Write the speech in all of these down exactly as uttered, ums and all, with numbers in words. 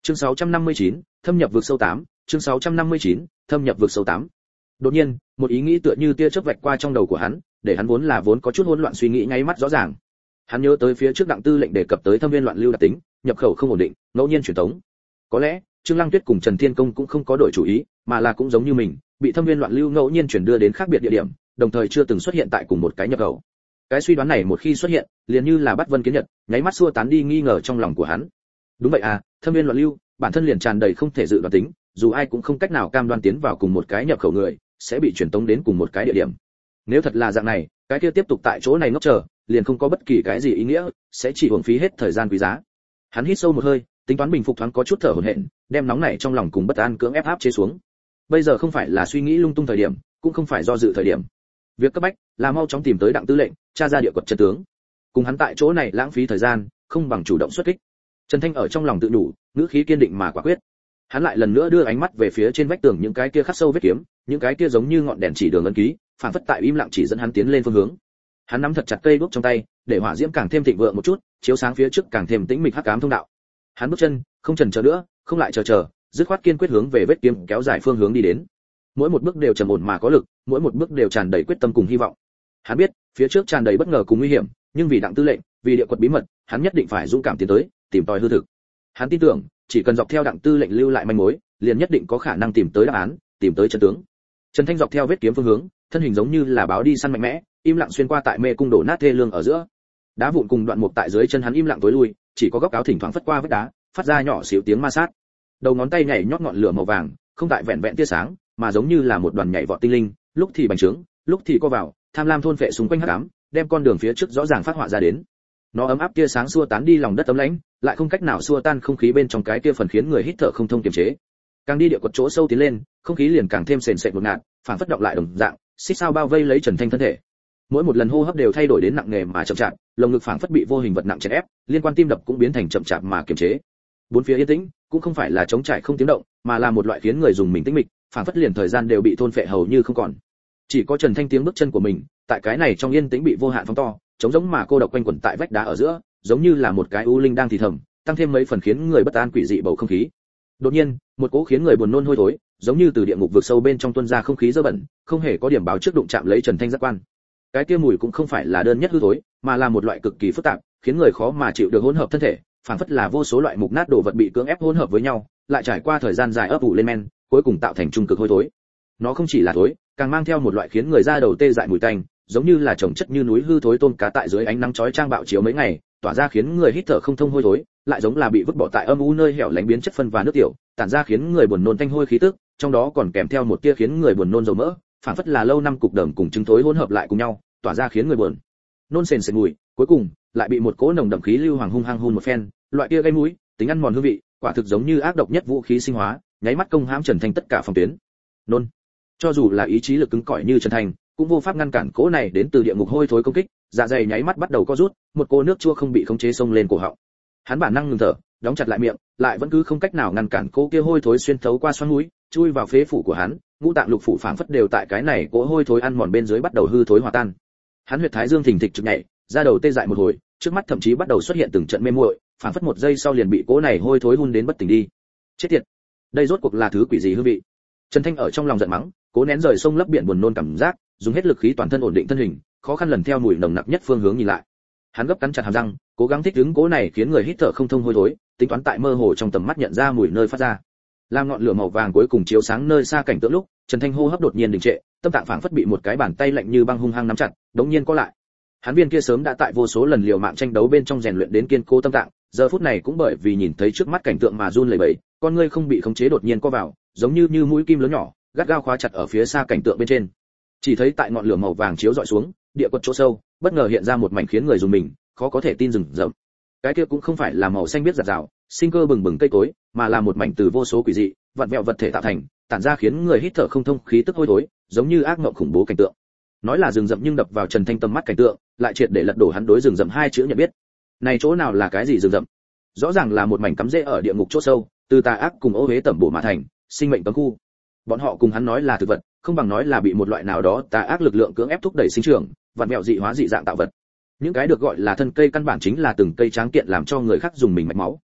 Chương sáu trăm năm mươi chín, thâm nhập vực sâu tám, chương sáu trăm năm mươi chín, thâm nhập vực sâu tám. Đột nhiên, một ý nghĩ tựa như tia chớp vạch qua trong đầu của hắn, để hắn vốn là vốn có chút hỗn loạn suy nghĩ ngay mắt rõ ràng. Hắn nhớ tới phía trước Đặng Tư lệnh đề cập tới thâm viên loạn lưu đặc tính, nhập khẩu không ổn định, ngẫu nhiên truyền tống. Có lẽ, Trương Lăng Tuyết cùng Trần Thiên Công cũng không có đổi chủ ý, mà là cũng giống như mình, bị thâm viên loạn lưu ngẫu nhiên chuyển đưa đến khác biệt địa điểm, đồng thời chưa từng xuất hiện tại cùng một cái nhập khẩu. Cái suy đoán này một khi xuất hiện, liền như là bắt vân kiến nhật, nháy mắt xua tán đi nghi ngờ trong lòng của hắn. Đúng vậy à, thâm viên loạn lưu, bản thân liền tràn đầy không thể dự đoán tính, dù ai cũng không cách nào cam đoan tiến vào cùng một cái nhập khẩu người sẽ bị chuyển tống đến cùng một cái địa điểm. Nếu thật là dạng này, cái kia tiếp tục tại chỗ này ngốc chờ, liền không có bất kỳ cái gì ý nghĩa, sẽ chỉ uổng phí hết thời gian quý giá. Hắn hít sâu một hơi, tính toán bình phục thoáng có chút thở hổn hển, đem nóng này trong lòng cùng bất an cưỡng ép áp chế xuống. Bây giờ không phải là suy nghĩ lung tung thời điểm, cũng không phải do dự thời điểm. Việc cấp bách là mau chóng tìm tới Đặng Tư lệnh, tra ra địa quật chân tướng. Cùng hắn tại chỗ này lãng phí thời gian, không bằng chủ động xuất kích. Trần Thanh ở trong lòng tự nhủ, ngữ khí kiên định mà quả quyết. Hắn lại lần nữa đưa ánh mắt về phía trên vách tường những cái kia khắc sâu vết kiếm, những cái kia giống như ngọn đèn chỉ đường ấn ký, phản phất tại im lặng chỉ dẫn hắn tiến lên phương hướng. Hắn nắm thật chặt cây đuốc trong tay, để hỏa diễm càng thêm thịnh vượng một chút, chiếu sáng phía trước càng thêm tĩnh mịch hắc ám thông đạo. Hắn bước chân, không chần chờ nữa, không lại chờ chờ, dứt khoát kiên quyết hướng về vết kiếm kéo dài phương hướng đi đến. Mỗi một bước đều trầm ổn mà có lực, mỗi một bước đều tràn đầy quyết tâm cùng hy vọng. Hắn biết, phía trước tràn đầy bất ngờ cùng nguy hiểm, nhưng vì Đặng Tư lệnh, vì địa quật bí mật, hắn nhất định phải dũng cảm tiến tới, tìm tòi hư thực. Hắn tin tưởng, chỉ cần dọc theo Đặng Tư lệnh lưu lại manh mối, liền nhất định có khả năng tìm tới đáp án, tìm tới chân tướng. Trần Thanh dọc theo vết kiếm phương hướng, thân hình giống như là báo đi săn mạnh mẽ, im lặng xuyên qua tại mê cung đổ nát thê lương ở giữa. Đá vụn cùng đoạn mục tại dưới chân hắn im lặng tối lui, chỉ có góc áo thỉnh thoảng phất qua vết đá, phát ra nhỏ xíu tiếng ma sát. Đầu ngón tay nhảy nhót ngọn lửa màu vàng, không tại vẹn vẹn tia sáng, mà giống như là một đoàn nhảy vọt tinh linh, lúc thì bành trướng, lúc thì co vào, tham lam thôn phệ xung quanh hắc ám, đem con đường phía trước rõ ràng phát họa ra đến. Nó ấm áp tia sáng xua tán đi lòng đất ấm lãnh, lại không cách nào xua tan không khí bên trong cái kia phần khiến người hít thở không thông kiềm chế. Càng đi địa quật chỗ sâu tiến lên, không khí liền càng thêm sền sệt một ngạt, phản phất động lại đồng dạng, xích sao bao vây lấy Trần Thanh thân thể. Mỗi một lần hô hấp đều thay đổi đến nặng nề mà chậm chạp, lồng ngực phản phất bị vô hình vật nặng chèn ép, liên quan tim đập cũng biến thành chậm chạp mà kiềm chế. Bốn phía yên tĩnh, cũng không phải là trống trải không tiếng động, mà là một loại khiến người dùng mình tĩnh mịch, phản phất liền thời gian đều bị thôn phệ hầu như không còn. Chỉ có Trần Thanh tiếng bước chân của mình, tại cái này trong yên tĩnh bị vô hạn phóng to, trống giống mà cô độc quanh quẩn tại vách đá ở giữa, giống như là một cái u linh đang thì thầm, tăng thêm mấy phần khiến người bất an quỷ dị bầu không khí. Đột nhiên, một cỗ khiến người buồn nôn hôi thối, giống như từ địa ngục vực sâu bên trong tuôn ra không khí dơ bẩn, không hề có điểm báo trước đụng chạm lấy Trần Thanh giác quan. Cái kia mùi cũng không phải là đơn nhất hư thối, mà là một loại cực kỳ phức tạp, khiến người khó mà chịu được hỗn hợp thân thể, phản phất là vô số loại mục nát đồ vật bị cưỡng ép hỗn hợp với nhau, lại trải qua thời gian dài ấp ủ lên men, cuối cùng tạo thành trung cực hôi thối. Nó không chỉ là thối, càng mang theo một loại khiến người da đầu tê dại mùi tanh, giống như là chồng chất như núi hư thối tôm cá tại dưới ánh nắng chói chang bạo chiếu mấy ngày, tỏa ra khiến người hít thở không thông hôi thối, lại giống là bị vứt bỏ tại âm u nơi hẻo lánh biến chất phân và nước tiểu, tản ra khiến người buồn nôn tanh hôi khí tức, trong đó còn kèm theo một tia khiến người buồn nôn dầu mỡ, phản phất là lâu năm cục đờm cùng trứng thối hỗn hợp lại cùng nhau, tỏa ra khiến người buồn nôn sền sệt mùi, cuối cùng lại bị một cỗ nồng đậm khí lưu hoàng hung hăng hun một phen, loại kia gây mũi, tính ăn mòn hương vị, quả thực giống như ác độc nhất vũ khí sinh hóa, nháy mắt công hãm Trần Thanh tất cả phòng tuyến. Nôn. Cho dù là ý chí lực cứng cỏi như Trần Thanh, cũng vô pháp ngăn cản cỗ này đến từ địa ngục hôi thối công kích, dạ dày nháy mắt bắt đầu co rút, một cô nước chua không bị khống chế xông lên cổ họng. Hắn bản năng ngừng thở, đóng chặt lại miệng, lại vẫn cứ không cách nào ngăn cản cô kia hôi thối xuyên thấu qua xoắn mũi, chui vào phế phủ của hắn, ngũ tạng lục phủ phảng phất đều tại cái này cỗ hôi thối ăn mòn bên dưới bắt đầu hư thối hòa tan. Hắn huyệt thái dương thình thịch trực nhảy, da đầu tê dại một hồi, trước mắt thậm chí bắt đầu xuất hiện từng trận mê muội, phảng phất một giây sau liền bị cỗ này hôi thối hun đến bất tỉnh đi. Chết tiệt, đây rốt cuộc là thứ quỷ gì hương vị? Trần Thanh ở trong lòng giận mắng, cố nén rời sông lấp biển buồn nôn cảm giác, dùng hết lực khí toàn thân ổn định thân hình, khó khăn lần theo mùi nồng nặc nhất phương hướng nhìn lại. Hắn gấp cắn chặt hàm răng, cố gắng thích ứng cỗ này khiến người hít thở không thông hôi thối, tính toán tại mơ hồ trong tầm mắt nhận ra mùi nơi phát ra. Làm ngọn lửa màu vàng cuối cùng chiếu sáng nơi xa cảnh tượng lúc, Trần Thanh hô hấp đột nhiên đình trệ, tâm tạng phảng phất bị một cái bàn tay lạnh như băng hung hăng nắm chặt, đống nhiên có lại. Hắn viên kia sớm đã tại vô số lần liều mạng tranh đấu bên trong rèn luyện đến kiên cố tâm tạng, giờ phút này cũng bởi vì nhìn thấy trước mắt cảnh tượng mà run lẩy bẩy, con ngươi không bị khống chế đột nhiên co vào, giống như như mũi kim lớn nhỏ, gắt gao khóa chặt ở phía xa cảnh tượng bên trên. Chỉ thấy tại ngọn lửa màu vàng chiếu dọi xuống, địa quật chỗ sâu, bất ngờ hiện ra một mảnh khiến người rùng mình, khó có thể tin rừng rậm. Cái kia cũng không phải là màu xanh biếc rạt rào, sinh cơ bừng bừng cây cối, mà là một mảnh từ vô số quỷ dị, vặn vẹo vật thể tạo thành, tản ra khiến người hít thở không thông khí tức hôi thối, giống như ác mộng khủng bố cảnh tượng. Nói là rừng rậm nhưng đập vào Trần Thanh tầm mắt cảnh tượng, lại triệt để lật đổ hắn đối rừng rậm hai chữ nhận biết. Này chỗ nào là cái gì rừng rậm? Rõ ràng là một mảnh cắm rễ ở địa ngục chỗ sâu, từ tà ác cùng ô uế tẩm bổ mà thành, sinh mệnh cấm khu. Bọn họ cùng hắn nói là thực vật, không bằng nói là bị một loại nào đó tà ác lực lượng cưỡng ép thúc đẩy sinh trưởng, vặn vẹo dị hóa dị dạng tạo vật. Những cái được gọi là thân cây căn bản chính là từng cây tráng kiện làm cho người khác dùng mình mạch máu,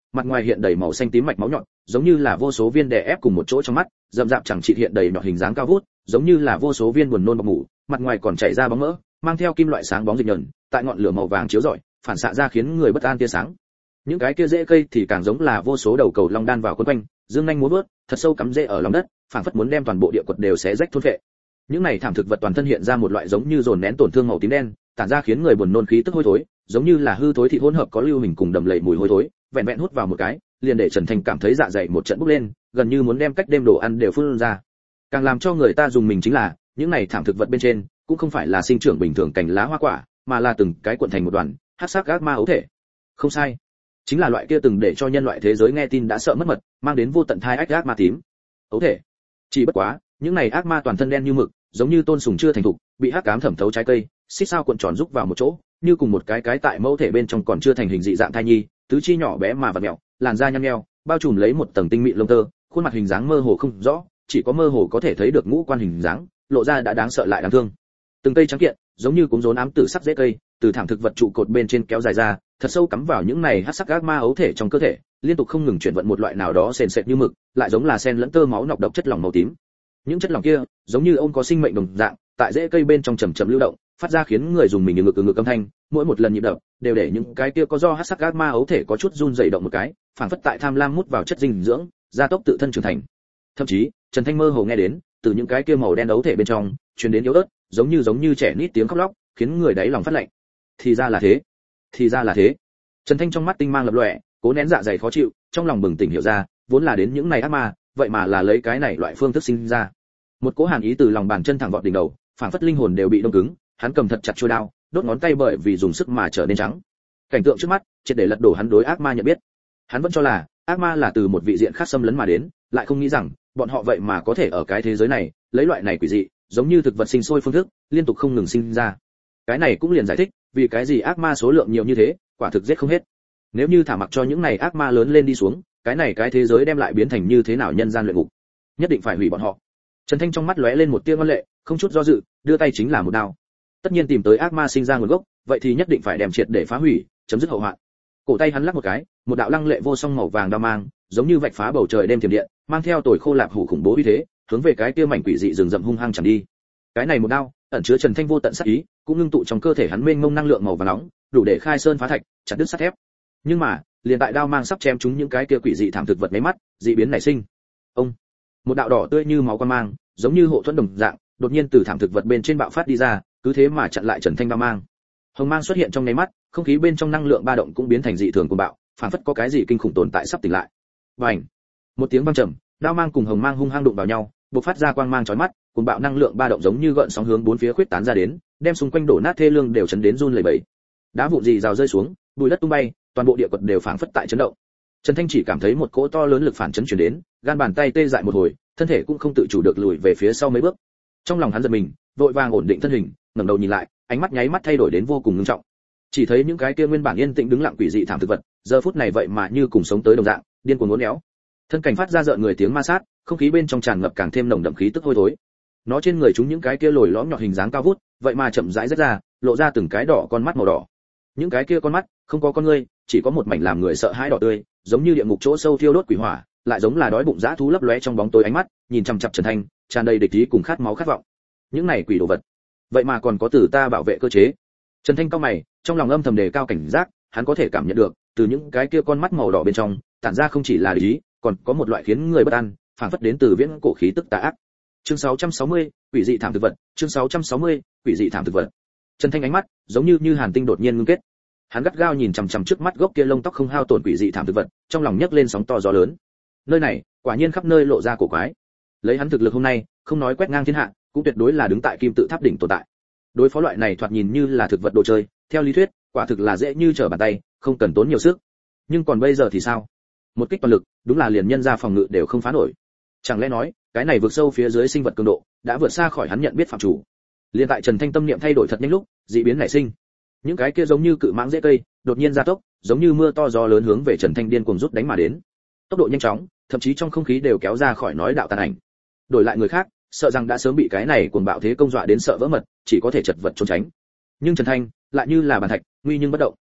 mặt ngoài hiện đầy màu xanh tím mạch máu nhọn, giống như là vô số viên đè ép cùng một chỗ trong mắt, rậm rạp chẳng trị hiện đầy nhọn hình dáng cao vút, giống như là vô số viên buồn nôn bọc mủ, mặt ngoài còn chảy ra bóng mỡ, mang theo kim loại sáng bóng dịch nhờn, tại ngọn lửa màu vàng chiếu rọi, phản xạ ra khiến người bất an tia sáng. Những cái kia rễ cây thì càng giống là vô số đầu cầu long đan vào quấn quanh, dương nhanh múa vớt, thật sâu cắm rễ ở lòng đất, phảng phất muốn đem toàn bộ địa quật đều xé rách thôn phệ. Những này thảm thực vật toàn thân hiện ra một loại giống như dồn nén tổn thương màu tím đen, tản ra khiến người buồn nôn khí tức hôi thối, giống như là hư thối thịt hỗn hợp có lưu hình cùng đầm lầy mùi hôi thối, vẹn vẹn hút vào một cái, liền để Trần Thanh cảm thấy dạ dày một trận bốc lên, gần như muốn đem cách đêm đồ ăn đều phun ra. Càng làm cho người ta dùng mình chính là, những này thảm thực vật bên trên cũng không phải là sinh trưởng bình thường cành lá hoa quả, mà là từng cái cuộn thành một đoàn, hắc sắc ác ma ấu thể. Không sai, chính là loại kia từng để cho nhân loại thế giới nghe tin đã sợ mất mật, mang đến vô tận thai ách ác ma tím. Ấu thể. Chỉ bất quá, những này ác ma toàn thân đen như mực, giống như tôn sùng chưa thành thục, bị hắc ám thẩm thấu trái cây, xích sao cuộn tròn rúc vào một chỗ, như cùng một cái cái tại mẫu thể bên trong còn chưa thành hình dị dạng thai nhi, tứ chi nhỏ bé mà vặn mèo, làn da nhăn nheo, bao trùm lấy một tầng tinh mịn lông tơ, khuôn mặt hình dáng mơ hồ không rõ, chỉ có mơ hồ có thể thấy được ngũ quan hình dáng, lộ ra đã đáng sợ lại đáng thương. Từng cây trắng kiện, giống như cúm rốn ám tử sắc rễ cây, từ thảm thực vật trụ cột bên trên kéo dài ra, thật sâu cắm vào những này hắc sắc ác ma ấu thể trong cơ thể, liên tục không ngừng chuyển vận một loại nào đó sền sệt như mực, lại giống là sen lẫn tơ máu nọc độc chất lỏng màu tím. Những chất lỏng kia, giống như ôm có sinh mệnh đồng dạng, tại rễ cây bên trong chậm chậm lưu động, phát ra khiến người dùng mình ngực ngực âm thanh, mỗi một lần nhịp đập đều để những cái kia có do hắc sắc ác ma ấu thể có chút run rẩy động một cái, phảng phất tại tham lam mút vào chất dinh dưỡng, gia tốc tự thân trưởng thành. Thậm chí, Trần Thanh mơ hồ nghe đến, từ những cái kia màu đen ấu thể bên trong, truyền đến yếu ớt, giống như giống như trẻ nít tiếng khóc lóc, khiến người đáy lòng phát lạnh. Thì ra là thế, thì ra là thế. Trần Thanh trong mắt tinh mang lập lòe, cố nén dạ dày khó chịu, trong lòng bừng tỉnh hiểu ra, vốn là đến những này ác ma, vậy mà là lấy cái này loại phương thức sinh ra. Một cỗ hàn ý từ lòng bàn chân thẳng vọt đỉnh đầu, phảng phất linh hồn đều bị đông cứng, hắn cầm thật chặt chuôi đao, đốt ngón tay bởi vì dùng sức mà trở nên trắng. Cảnh tượng trước mắt, triệt để lật đổ hắn đối ác ma nhận biết. Hắn vẫn cho là ác ma là từ một vị diện khác xâm lấn mà đến, lại không nghĩ rằng bọn họ vậy mà có thể ở cái thế giới này lấy loại này quỷ dị, giống như thực vật sinh sôi phương thức, liên tục không ngừng sinh ra. Cái này cũng liền giải thích vì cái gì ác ma số lượng nhiều như thế, quả thực giết không hết. Nếu như thả mặc cho những này ác ma lớn lên đi xuống, cái này cái thế giới đem lại biến thành như thế nào nhân gian luyện ngục. Nhất định phải hủy bọn họ. Trần Thanh trong mắt lóe lên một tia ngoan lệ, không chút do dự, đưa tay chính là một đao. Tất nhiên tìm tới ác ma sinh ra nguồn gốc, vậy thì nhất định phải đem triệt để phá hủy, chấm dứt hậu hoạn. Cổ tay hắn lắc một cái, một đạo lăng lệ vô song màu vàng đao mang, giống như vạch phá bầu trời đêm tiềm điện, mang theo tuổi khô lạp hủ khủng bố uy thế, hướng về cái kia mảnh quỷ dị rừng rậm hung hăng chém đi. Cái này một đao, ẩn chứa Trần Thanh vô tận sát ý, cũng ngưng tụ trong cơ thể hắn mênh mông năng lượng màu vàng nóng, đủ để khai sơn phá thạch, chặt đứt sắt thép. Nhưng mà, liền tại đao mang sắp chém trúng những cái kia quỷ dị thảm thực vật mấy mắt, dị biến nảy sinh. Ông, một đạo đỏ tươi như máu quan mang, giống như hộ thuẫn đồng dạng, đột nhiên từ thảm thực vật bên trên bạo phát đi ra, cứ thế mà chặn lại Trần Thanh đao mang. Hồng mang xuất hiện trong nháy mắt, không khí bên trong năng lượng ba động cũng biến thành dị thường cuồng bạo, phản phất có cái gì kinh khủng tồn tại sắp tỉnh lại. Bành! Một tiếng vang trầm, đao mang cùng hồng mang hung hăng đụng vào nhau, bộc phát ra quang mang chói mắt, cuồng bạo năng lượng ba động giống như gợn sóng hướng bốn phía khuyết tán ra đến, đem xung quanh đổ nát thê lương đều chấn đến run lẩy bẩy. Đá vụn rì rào rơi xuống, bụi đất tung bay, toàn bộ địa quật đều phảng phất tại chấn động. Trần Thanh chỉ cảm thấy một cỗ to lớn lực phản chấn truyền đến, gan bàn tay tê dại một hồi, thân thể cũng không tự chủ được lùi về phía sau mấy bước. Trong lòng hắn giật mình, vội vàng ổn định thân hình, ngẩng đầu nhìn lại, ánh mắt nháy mắt thay đổi đến vô cùng nghiêm trọng. Chỉ thấy những cái kia nguyên bản yên tĩnh đứng lặng quỷ dị thảm thực vật, giờ phút này vậy mà như cùng sống tới đồng dạng, điên cuồng uốn éo. Thân cảnh phát ra rợn người tiếng ma sát, không khí bên trong tràn ngập càng thêm nồng đậm khí tức hôi thối. Nó trên người chúng những cái kia lồi lõm nhọn hình dáng cao vút, vậy mà chậm rãi rách ra, lộ ra từng cái đỏ con mắt màu đỏ. Những cái kia con mắt không có con ngươi, chỉ có một mảnh làm người sợ hãi đỏ tươi, giống như địa ngục chỗ sâu thiêu đốt quỷ hỏa, lại giống là đói bụng dã thú lấp lóe trong bóng tối ánh mắt, nhìn chằm chằm Trần Thanh, tràn đầy địch ý cùng khát máu khát vọng. Những này quỷ đồ vật, vậy mà còn có từ ta bảo vệ cơ chế. Trần Thanh cau mày, trong lòng âm thầm đề cao cảnh giác, hắn có thể cảm nhận được, từ những cái kia con mắt màu đỏ bên trong, tản ra không chỉ là địch ý, còn có một loại khiến người bất an, phảng phất đến từ viễn cổ khí tức tà ác. Chương sáu trăm sáu mươi, quỷ dị thảm thực vật, chương sáu trăm sáu mươi, quỷ dị thảm thực vật. Trần Thanh ánh mắt, giống như như hàn tinh đột nhiên ngưng kết. Hắn gắt gao nhìn chằm chằm trước mắt gốc kia lông tóc không hao tổn quỷ dị thảm thực vật, trong lòng nhấc lên sóng to gió lớn. Nơi này, quả nhiên khắp nơi lộ ra cổ quái. Lấy hắn thực lực hôm nay, không nói quét ngang thiên hạ, cũng tuyệt đối là đứng tại kim tự tháp đỉnh tồn tại. Đối phó loại này thoạt nhìn như là thực vật đồ chơi, theo lý thuyết, quả thực là dễ như trở bàn tay, không cần tốn nhiều sức. Nhưng còn bây giờ thì sao? Một kích toàn lực, đúng là liền nhân ra phòng ngự đều không phá nổi. Chẳng lẽ nói, cái này vượt sâu phía dưới sinh vật cường độ, đã vượt xa khỏi hắn nhận biết phạm chủ. Liên tại Trần Thanh tâm niệm thay đổi thật nhanh lúc, dị biến nảy sinh. Những cái kia giống như cự mãng rễ cây, đột nhiên gia tốc, giống như mưa to gió lớn hướng về Trần Thanh điên cuồng rút đánh mà đến. Tốc độ nhanh chóng, thậm chí trong không khí đều kéo ra khỏi nói đạo tàn ảnh. Đổi lại người khác, sợ rằng đã sớm bị cái này cuồng bạo thế công dọa đến sợ vỡ mật, chỉ có thể chật vật trốn tránh. Nhưng Trần Thanh lại như là bàn thạch, nguy nhưng bất động.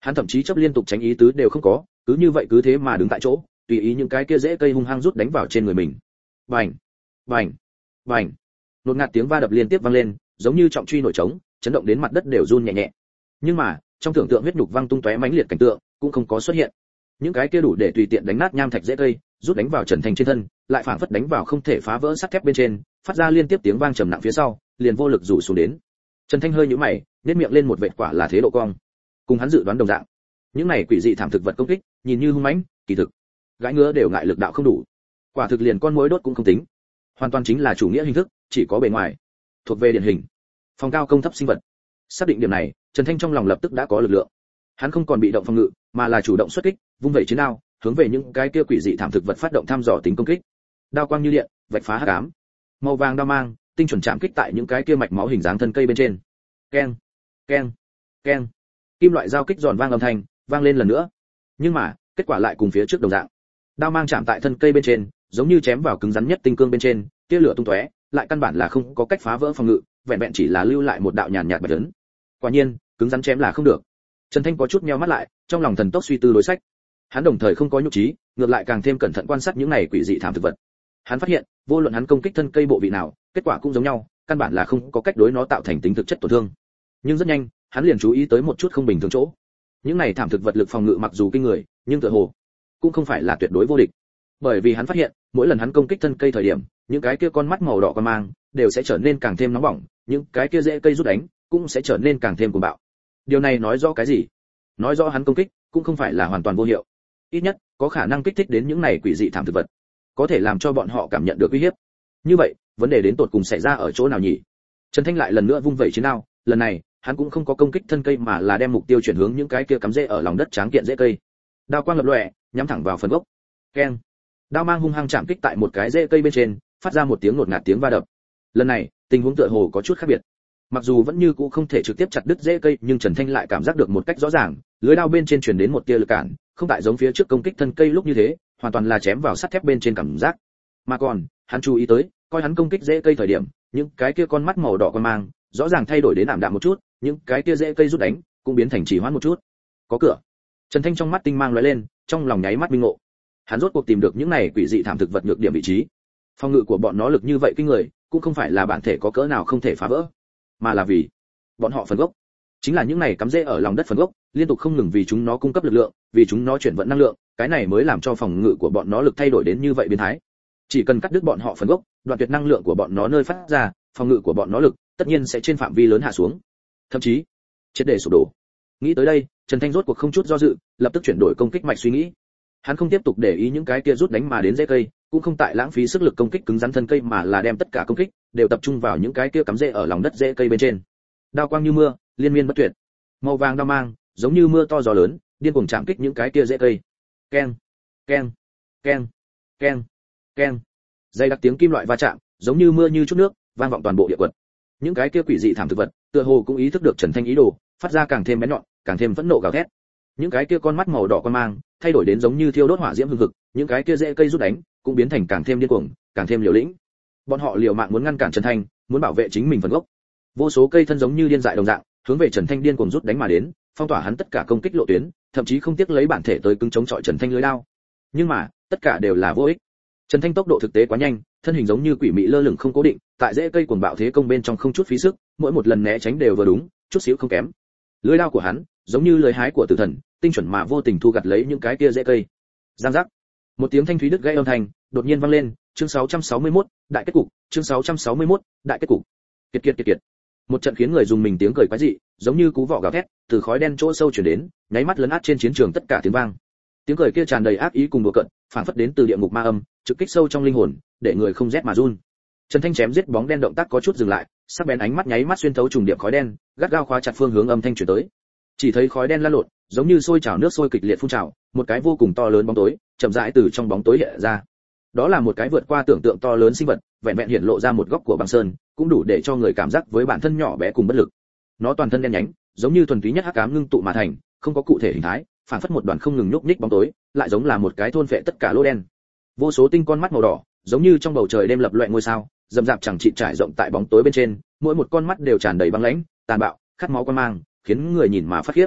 Hắn thậm chí chấp liên tục tránh ý tứ đều không có, cứ như vậy cứ thế mà đứng tại chỗ, tùy ý những cái kia rễ cây hung hăng rút đánh vào trên người mình. Bành, bành, bành. Nột ngạt tiếng va đập liên tiếp vang lên, giống như trọng truy nổi trống, chấn động đến mặt đất đều run nhẹ nhẹ. Nhưng mà, trong tưởng tượng huyết nhục văng tung tóe mãnh liệt cảnh tượng, cũng không có xuất hiện. Những cái kia đủ để tùy tiện đánh nát nham thạch rễ cây, rút đánh vào Trần Thanh trên thân, lại phảng phất đánh vào không thể phá vỡ sắt thép bên trên, phát ra liên tiếp tiếng vang trầm nặng phía sau, liền vô lực rủ xuống đến. Trần Thanh hơi nhíu mày, nhếch miệng lên một vệt quả là thế độ cong. Cùng hắn dự đoán đồng dạng, những này quỷ dị thảm thực vật công kích, nhìn như hung mãnh, kỳ thực gãi ngứa đều ngại lực đạo không đủ. Quả thực liền con muỗi đốt cũng không tính, hoàn toàn chính là chủ nghĩa hình thức, chỉ có bề ngoài, thuộc về điển hình phòng cao công thấp sinh vật. Xác định điểm này, Trần Thanh trong lòng lập tức đã có lực lượng. Hắn không còn bị động phòng ngự, mà là chủ động xuất kích, vung vẩy chiến đao, hướng về những cái kia quỷ dị thảm thực vật phát động thăm dò tính công kích. Đao quang như điện, vạch phá hắc ám. Màu vàng đao mang, tinh chuẩn chạm kích tại những cái kia mạch máu hình dáng thân cây bên trên. Keng, keng, keng. Kim loại giao kích giòn vang âm thanh, vang lên lần nữa. Nhưng mà, kết quả lại cùng phía trước đồng dạng. Đao mang chạm tại thân cây bên trên, giống như chém vào cứng rắn nhất tinh cương bên trên, tia lửa tung tóe, lại căn bản là không có cách phá vỡ phòng ngự, vẹn vẹn chỉ là lưu lại một đạo nhàn nhạt bạch ấn. Quả nhiên, cứng rắn chém là không được. Trần Thanh có chút nheo mắt lại, trong lòng thần tốc suy tư đối sách. Hắn đồng thời không có nhục trí, ngược lại càng thêm cẩn thận quan sát những này quỷ dị thảm thực vật. Hắn phát hiện, vô luận hắn công kích thân cây bộ vị nào, kết quả cũng giống nhau, căn bản là không có cách đối nó tạo thành tính thực chất tổn thương. Nhưng rất nhanh, hắn liền chú ý tới một chút không bình thường chỗ. Những này thảm thực vật lực phòng ngự mặc dù kinh người, nhưng tựa hồ cũng không phải là tuyệt đối vô địch. Bởi vì hắn phát hiện, mỗi lần hắn công kích thân cây thời điểm, những cái kia con mắt màu đỏ quan mang đều sẽ trở nên càng thêm nóng bỏng, những cái kia rễ cây rút đánh cũng sẽ trở nên càng thêm cuồng bạo. Điều này nói rõ cái gì? Nói rõ hắn công kích cũng không phải là hoàn toàn vô hiệu. Ít nhất, có khả năng kích thích đến những này quỷ dị thảm thực vật, có thể làm cho bọn họ cảm nhận được uy hiếp. Như vậy, vấn đề đến tột cùng xảy ra ở chỗ nào nhỉ? Trần Thanh lại lần nữa vung vẩy chiến đao, lần này, hắn cũng không có công kích thân cây mà là đem mục tiêu chuyển hướng những cái kia cắm rễ ở lòng đất tráng kiện rễ cây. Đao quang lập lòe, nhắm thẳng vào phần gốc. Keng. Đao mang hung hăng chạm kích tại một cái rễ cây bên trên, phát ra một tiếng ngột ngạt tiếng va đập. Lần này, tình huống tựa hồ có chút khác biệt. Mặc dù vẫn như cũ không thể trực tiếp chặt đứt rễ cây, nhưng Trần Thanh lại cảm giác được một cách rõ ràng, lưới đao bên trên truyền đến một tia lực cản, không tại giống phía trước công kích thân cây lúc như thế, hoàn toàn là chém vào sắt thép bên trên cảm giác. Mà còn, hắn chú ý tới, coi hắn công kích rễ cây thời điểm, những cái kia con mắt màu đỏ quan mang, rõ ràng thay đổi đến ảm đạm một chút, những cái kia rễ cây rút đánh, cũng biến thành chỉ hoãn một chút. Có cửa. Trần Thanh trong mắt tinh mang lóe lên, trong lòng nháy mắt minh ngộ. Hắn rốt cuộc tìm được những này quỷ dị thảm thực vật nhược điểm vị trí. Phòng ngự của bọn nó lực như vậy kinh người, cũng không phải là bản thể có cỡ nào không thể phá vỡ, mà là vì bọn họ phần gốc, chính là những này cắm rễ ở lòng đất phần gốc, liên tục không ngừng vì chúng nó cung cấp lực lượng, vì chúng nó chuyển vận năng lượng, cái này mới làm cho phòng ngự của bọn nó lực thay đổi đến như vậy biến thái. Chỉ cần cắt đứt bọn họ phần gốc, đoạn tuyệt năng lượng của bọn nó nơi phát ra, phòng ngự của bọn nó lực tất nhiên sẽ trên phạm vi lớn hạ xuống, thậm chí triệt để sụp đổ. Nghĩ tới đây, Trần Thanh rốt cuộc không chút do dự, lập tức chuyển đổi công kích mạch suy nghĩ. Hắn không tiếp tục để ý những cái kia rút đánh mà đến rễ cây, cũng không tại lãng phí sức lực công kích cứng rắn thân cây mà là đem tất cả công kích đều tập trung vào những cái kia cắm rễ ở lòng đất rễ cây bên trên. Đao quang như mưa, liên miên bất tuyệt. Màu vàng đao mang, giống như mưa to gió lớn, điên cuồng chạm kích những cái kia rễ cây. Keng, keng, keng, keng, keng. Dây đặc tiếng kim loại va chạm, giống như mưa như chút nước, vang vọng toàn bộ địa quật. Những cái kia quỷ dị thảm thực vật, tựa hồ cũng ý thức được Trần Thanh ý đồ, phát ra càng thêm bén nhọn, càng thêm phẫn nộ gào thét. Những cái kia con mắt màu đỏ quan mang, thay đổi đến giống như thiêu đốt hỏa diễm hừng hực, những cái kia rễ cây rút đánh, cũng biến thành càng thêm điên cuồng, càng thêm liều lĩnh. Bọn họ liều mạng muốn ngăn cản Trần Thanh, muốn bảo vệ chính mình phần gốc. Vô số cây thân giống như điên dại đồng dạng, hướng về Trần Thanh điên cuồng rút đánh mà đến, phong tỏa hắn tất cả công kích lộ tuyến, thậm chí không tiếc lấy bản thể tới cứng chống chọi Trần Thanh lưới đao. Nhưng mà, tất cả đều là vô ích. Trần Thanh tốc độ thực tế quá nhanh, thân hình giống như quỷ mị lơ lửng không cố định, tại rễ cây cuồng bạo thế công bên trong không chút phí sức, mỗi một lần né tránh đều vừa đúng, chút xíu không kém. Lưới đao của hắn, giống như lưới hái của tử thần, tinh chuẩn mà vô tình thu gặt lấy những cái kia rễ cây. Giang giác. Một tiếng thanh thúy đứt gãy âm thanh đột nhiên vang lên, chương sáu trăm sáu mươi mốt, đại kết cục, chương sáu trăm sáu mươi mốt, đại kết cục. Kiệt kiệt kiệt kiệt. Một trận khiến người dùng mình tiếng cười quái dị, giống như cú vọ gào thét, từ khói đen chỗ sâu truyền đến, nháy mắt lấn át trên chiến trường tất cả tiếng vang. Tiếng cười kia tràn đầy ác ý cùng đùa cợt, phảng phất đến từ địa ngục ma âm, trực kích sâu trong linh hồn, để người không rét mà run. Trần Thanh chém giết bóng đen động tác có chút dừng lại, sắc bén ánh mắt nháy mắt xuyên thấu trùng điệp khói đen, gắt gao khóa chặt phương hướng âm thanh truyền tới. Chỉ thấy khói đen lan lộn, giống như sôi trào nước sôi kịch liệt phun trào, một cái vô cùng to lớn bóng tối, chậm rãi từ trong bóng tối hiện ra. Đó là một cái vượt qua tưởng tượng to lớn sinh vật, vẹn vẹn hiện lộ ra một góc của băng sơn, cũng đủ để cho người cảm giác với bản thân nhỏ bé cùng bất lực. Nó toàn thân đen nhánh, giống như thuần túy nhất hắc ám ngưng tụ mà thành, không có cụ thể hình thái, phản phất một đoàn không ngừng nhúc nhích bóng tối, lại giống là một cái thôn phệ tất cả lỗ đen. Vô số tinh con mắt màu đỏ, giống như trong bầu trời đêm lập loè ngôi sao, rậm rạp chẳng trị trải rộng tại bóng tối bên trên, mỗi một con mắt đều tràn đầy băng lãnh, tàn bạo, khát máu quan mang, khiến người nhìn mà phát khiếp.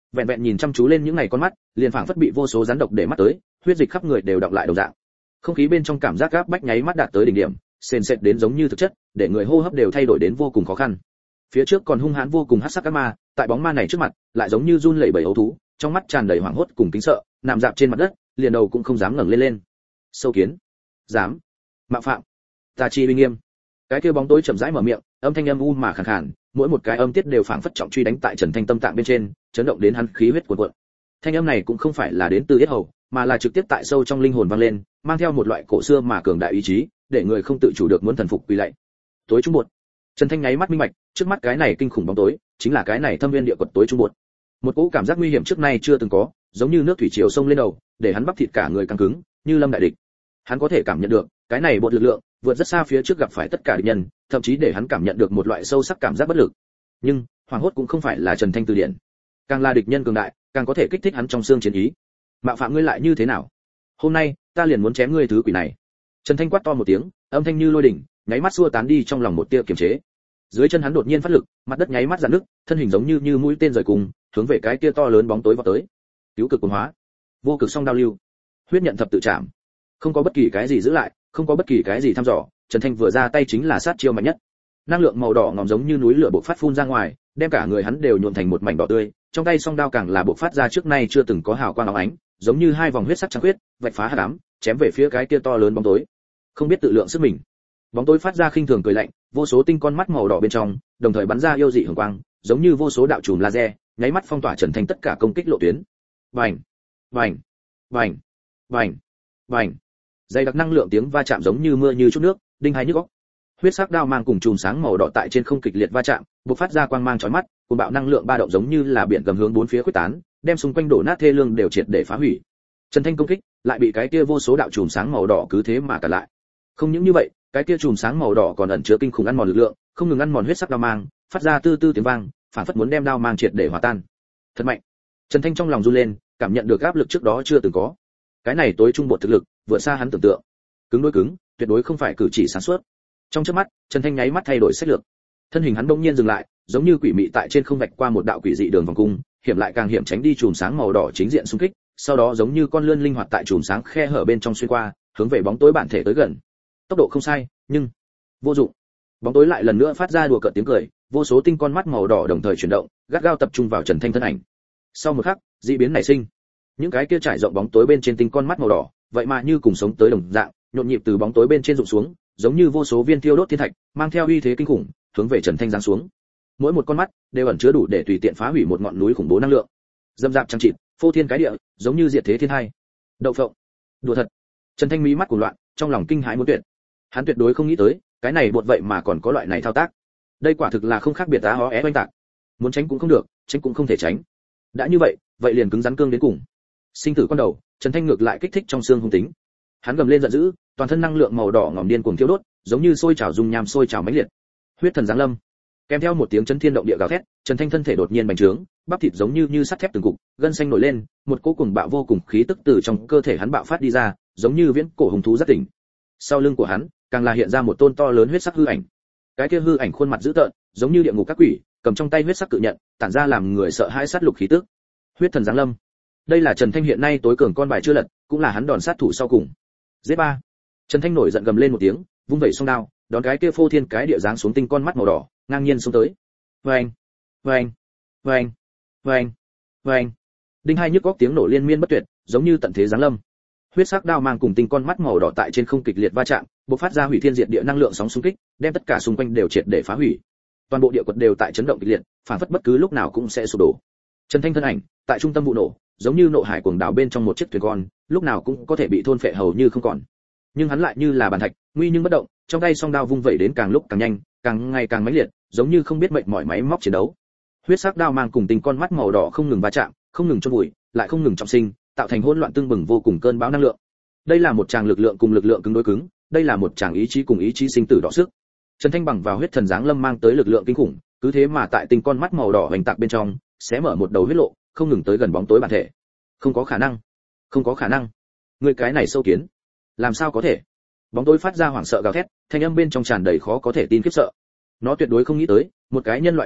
Vẹn vẹn nhìn chăm chú lên những này con mắt, liền phảng phất bị vô số rắn độc để mắt tới, huyết dịch khắp người đều đọng lại đồng dạng. Không khí bên trong cảm giác gáp bách nháy mắt đạt tới đỉnh điểm, sền sệt đến giống như thực chất, để người hô hấp đều thay đổi đến vô cùng khó khăn. Phía trước còn hung hãn vô cùng hắc sắc các ma, tại bóng ma này trước mặt, lại giống như run lẩy bẩy ấu thú, trong mắt tràn đầy hoảng hốt cùng kính sợ, nằm dạp trên mặt đất, liền đầu cũng không dám ngẩng lên lên. Sâu kiến, dám mạo phạm ta chi uy nghiêm. Cái kia bóng tối chậm rãi mở miệng, âm thanh âm u mà khàn khàn, mỗi một cái âm tiết đều phảng phất trọng truy đánh tại Trần Thanh tâm tạng bên trên, chấn động đến hắn khí huyết cuồn cuộn. Thanh âm này cũng không phải là đến từ yết hầu, mà là trực tiếp tại sâu trong linh hồn vang lên, mang theo một loại cổ xưa mà cường đại ý chí, để người không tự chủ được muốn thần phục quỳ lạy. Tối trung bột. Trần Thanh nháy mắt minh bạch, trước mắt cái này kinh khủng bóng tối, chính là cái này thâm viên địa quật tối trung bột. Một cỗ cảm giác nguy hiểm trước nay chưa từng có, giống như nước thủy triều sông lên đầu, để hắn bắp thịt cả người căng cứng, như lâm đại địch. Hắn có thể cảm nhận được, cái này bột lực lượng vượt rất xa phía trước gặp phải tất cả địch nhân, thậm chí để hắn cảm nhận được một loại sâu sắc cảm giác bất lực. Nhưng, hoàng hốt cũng không phải là Trần Thanh từ điển. Càng là địch nhân cường đại, càng có thể kích thích hắn trong xương chiến ý. Mạo phạm ngươi lại như thế nào? Hôm nay, ta liền muốn chém ngươi thứ quỷ này. Trần Thanh quát to một tiếng, âm thanh như lôi đỉnh, nháy mắt xua tán đi trong lòng một tia kiềm chế. Dưới chân hắn đột nhiên phát lực, mặt đất nháy mắt giãn nước, thân hình giống như như mũi tên rời cùng, hướng về cái kia to lớn bóng tối vọt tới. Cứu cực cuồng hóa, vô cực song đao lưu, huyết nhận thập tự chạm. Không có bất kỳ cái gì giữ lại, không có bất kỳ cái gì thăm dò, Trần Thanh vừa ra tay chính là sát chiêu mạnh nhất. Năng lượng màu đỏ ngòm giống như núi lửa bộc phát phun ra ngoài, đem cả người hắn đều nhuộm thành một mảnh đỏ tươi, trong tay song đao càng là bộc phát ra trước nay chưa từng có hào quang óng ánh, giống như hai vòng huyết sắc trắng huyết, vạch phá hắc ám, chém về phía cái kia to lớn bóng tối. Không biết tự lượng sức mình. Bóng tối phát ra khinh thường cười lạnh, vô số tinh con mắt màu đỏ bên trong, đồng thời bắn ra yêu dị hường quang, giống như vô số đạo chùm laser, nháy mắt phong tỏa Trần Thanh tất cả công kích lộ tuyến. Bành, bành, bành, bành, bành. Dày đặc năng lượng tiếng va chạm giống như mưa như chút nước, đinh hai nhức óc. Huyết sắc đao mang cùng chùm sáng màu đỏ tại trên không kịch liệt va chạm, bộc phát ra quang mang chói mắt, cùng bạo năng lượng ba động giống như là biển gầm hướng bốn phía khuếch tán, đem xung quanh đổ nát thê lương đều triệt để phá hủy. Trần Thanh công kích, lại bị cái kia vô số đạo chùm sáng màu đỏ cứ thế mà cản lại. Không những như vậy, cái kia chùm sáng màu đỏ còn ẩn chứa kinh khủng ăn mòn lực lượng, không ngừng ăn mòn huyết sắc đao mang, phát ra tư tư tiếng vang, phản phất muốn đem đao mang triệt để hòa tan. Thật mạnh. Trần Thanh trong lòng run lên, cảm nhận được áp lực trước đó chưa từng có. Cái này tối trung bộ thực lực, vượt xa hắn tưởng tượng. Cứng đối cứng, tuyệt đối không phải cử chỉ sáng suốt. Trong chớp mắt, Trần Thanh nháy mắt thay đổi sách lược. Thân hình hắn bỗng nhiên dừng lại, giống như quỷ mị tại trên không vạch qua một đạo quỷ dị đường vòng cung, hiểm lại càng hiểm tránh đi chùm sáng màu đỏ chính diện xung kích, sau đó giống như con lươn linh hoạt tại chùm sáng khe hở bên trong xuyên qua, hướng về bóng tối bản thể tới gần. Tốc độ không sai, nhưng vô dụng. Bóng tối lại lần nữa phát ra đùa cợt tiếng cười, vô số tinh con mắt màu đỏ đồng thời chuyển động, gắt gao tập trung vào Trần Thanh thân ảnh. Sau một khắc, dị biến nảy sinh. Những cái kia trải rộng bóng tối bên trên tinh con mắt màu đỏ, vậy mà như cùng sống tới đồng dạng, nhộn nhịp từ bóng tối bên trên rụng xuống, giống như vô số viên tiêu đốt thiên thạch, mang theo uy thế kinh khủng, hướng về Trần Thanh giáng xuống. Mỗi một con mắt đều ẩn chứa đủ để tùy tiện phá hủy một ngọn núi khủng bố năng lượng. Dâm dạp chẳng chịt, phô thiên cái địa, giống như diệt thế thiên hai. Đậu phộng. Đùa thật. Trần Thanh mí mắt cuồng loạn, trong lòng kinh hãi muốn tuyệt. Hắn tuyệt đối không nghĩ tới, cái này bột vậy mà còn có loại này thao tác. Đây quả thực là không khác biệt tá hó é oanh tạc. Muốn tránh cũng không được, tránh cũng không thể tránh. Đã như vậy, vậy liền cứng rắn cương đến cùng. Sinh tử con đầu, Trần Thanh ngược lại kích thích trong xương hung tính. Hắn gầm lên giận dữ, toàn thân năng lượng màu đỏ ngòm điên cuồng thiêu đốt, giống như sôi trào dung nham sôi trào mãnh liệt. Huyết thần giáng lâm. Kèm theo một tiếng chấn thiên động địa gào thét, Trần Thanh thân thể đột nhiên bành trướng, bắp thịt giống như như sắt thép từng cục, gân xanh nổi lên, một cỗ cuồng bạo vô cùng khí tức từ trong cơ thể hắn bạo phát đi ra, giống như viễn cổ hùng thú rất tỉnh. Sau lưng của hắn, càng là hiện ra một tôn to lớn huyết sắc hư ảnh. Cái kia hư ảnh khuôn mặt dữ tợn, giống như địa ngục các quỷ, cầm trong tay huyết sắc cự nhận, tản ra làm người sợ hãi sát lục khí tức. Huyết thần giáng lâm. Đây là Trần Thanh hiện nay tối cường con bài chưa lật, cũng là hắn đòn sát thủ sau cùng. Giết ba. Trần Thanh nổi giận gầm lên một tiếng, vung vẩy song đao, đón cái kia phô thiên cái địa giáng xuống tinh con mắt màu đỏ, ngang nhiên xông tới. Oeng, oeng, oeng, oeng, oeng. Đinh hai nhức góc tiếng nổ liên miên bất tuyệt, giống như tận thế giáng lâm. Huyết sắc đao mang cùng tinh con mắt màu đỏ tại trên không kịch liệt va chạm, bộc phát ra hủy thiên diệt địa năng lượng sóng xung kích, đem tất cả xung quanh đều triệt để phá hủy. Toàn bộ địa quật đều tại chấn động kịch liệt, phản phất bất cứ lúc nào cũng sẽ sụp đổ. Trần Thanh thân ảnh, tại trung tâm vụ nổ, giống như nộ hải cuồng đảo bên trong một chiếc thuyền con, lúc nào cũng có thể bị thôn phệ hầu như không còn. Nhưng hắn lại như là bàn thạch, nguy nhưng bất động, trong tay song đao vung vẩy đến càng lúc càng nhanh, càng ngày càng mãnh liệt, giống như không biết mệt mỏi máy móc chiến đấu. Huyết sắc đao mang cùng tinh con mắt màu đỏ không ngừng va chạm, không ngừng chôn vùi, lại không ngừng trọng sinh, tạo thành hỗn loạn tương bừng vô cùng cơn bão năng lượng. Đây là một tràng lực lượng cùng lực lượng cứng đối cứng, đây là một tràng ý chí cùng ý chí sinh tử đọ sức. Trần Thanh bằng vào huyết thần giáng lâm mang tới lực lượng kinh khủng, cứ thế mà tại tinh con mắt màu đỏ hoành tạc bên trong, sẽ mở một đầu huyết lộ, không ngừng tới gần bóng tối bản thể. Không có khả năng, không có khả năng. Người cái này sâu kiến, làm sao có thể? Bóng tối phát ra hoảng sợ gào thét, thanh âm bên trong tràn đầy khó có thể tin khiếp sợ. Nó tuyệt đối không nghĩ tới, một cái nhân loại nhỏ bé,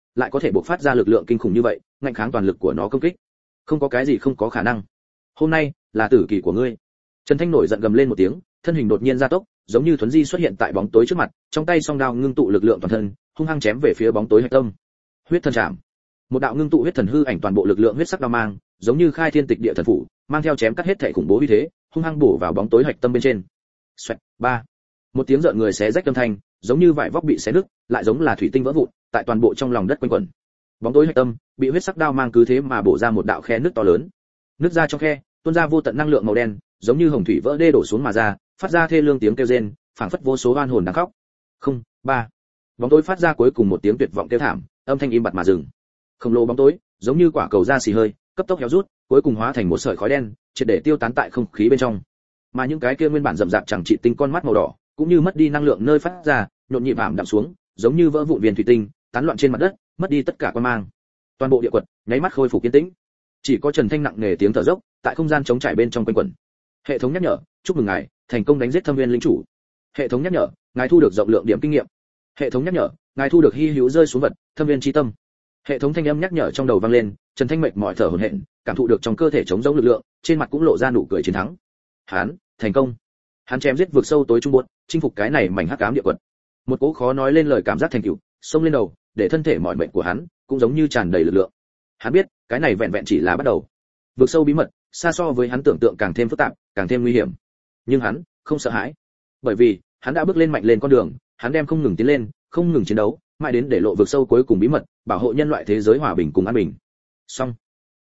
lại có thể bộc phát ra lực lượng kinh khủng như vậy, ngăn kháng toàn lực của nó công kích. Không có cái gì không có khả năng. Hôm nay là tử kỳ của ngươi. Trần Thanh nổi giận gầm lên một tiếng, thân hình đột nhiên gia tốc, giống như thuấn di xuất hiện tại bóng tối trước mặt, trong tay song đao ngưng tụ lực lượng toàn thân, hung hăng chém về phía bóng tối hạch tâm. Huyết thần chạm. Một đạo ngưng tụ huyết thần hư ảnh toàn bộ lực lượng huyết sắc đao mang, giống như khai thiên tịch địa thần phủ, mang theo chém cắt hết thể khủng bố uy thế, hung hăng bổ vào bóng tối hạch tâm bên trên. Xoẹt, ba. Một tiếng rợn người xé rách âm thanh, giống như vải vóc bị xé nứt, lại giống là thủy tinh vỡ vụn, tại toàn bộ trong lòng đất quanh quẩn. Bóng tối hạch tâm bị huyết sắc đao mang cứ thế mà bổ ra một đạo khe nứt to lớn. Nứt ra trong khe, tuôn ra vô tận năng lượng màu đen, giống như hồng thủy vỡ đê đổ xuống mà ra, phát ra thê lương tiếng kêu rên, phảng phất vô số oan hồn đang khóc. Không, ba. Bóng tối phát ra cuối cùng một tiếng tuyệt vọng kêu thảm, âm thanh im bặt mà dừng. Khổng lồ bóng tối, giống như quả cầu da xì hơi, cấp tốc héo rút, cuối cùng hóa thành một sợi khói đen, triệt để tiêu tán tại không khí bên trong. Mà những cái kia nguyên bản rậm rạp chẳng trị tinh con mắt màu đỏ, cũng như mất đi năng lượng nơi phát ra, nhộn nhịp ảm đạm xuống, giống như vỡ vụn viên thủy tinh, tán loạn trên mặt đất, mất đi tất cả quan mang. Toàn bộ địa quật nháy mắt khôi phục yên tĩnh. Chỉ có Trần Thanh nặng nề tiếng thở dốc, tại không gian trống trải bên trong quanh quẩn. Hệ thống nhắc nhở, chúc mừng ngài thành công đánh giết Thâm Viên linh chủ. Hệ thống nhắc nhở, ngài thu được rộng lượng điểm kinh nghiệm. Hệ thống nhắc nhở, ngài thu được hy hữu rơi xuống vật, Thâm Viên chi tâm. Hệ thống thanh âm nhắc nhở trong đầu vang lên, Trần Thanh mệt mỏi thở hổn hển, cảm thụ được trong cơ thể chống giống lực lượng, trên mặt cũng lộ ra nụ cười chiến thắng. Hắn, thành công. Hắn chém giết vượt sâu tối trung buốt, chinh phục cái này mảnh hắc ám địa quật. Một cỗ khó nói lên lời cảm giác thành tựu, xông lên đầu, để thân thể mỏi mệt của hắn cũng giống như tràn đầy lực lượng. Hắn biết, cái này vẹn vẹn chỉ là bắt đầu. Vượt sâu bí mật, xa so với hắn tưởng tượng càng thêm phức tạp, càng thêm nguy hiểm. Nhưng hắn không sợ hãi, bởi vì hắn đã bước lên mạnh lên con đường, hắn đem không ngừng tiến lên, không ngừng chiến đấu, mãi đến để lộ vượt sâu cuối cùng bí mật, bảo hộ nhân loại thế giới hòa bình cùng an bình. Xong,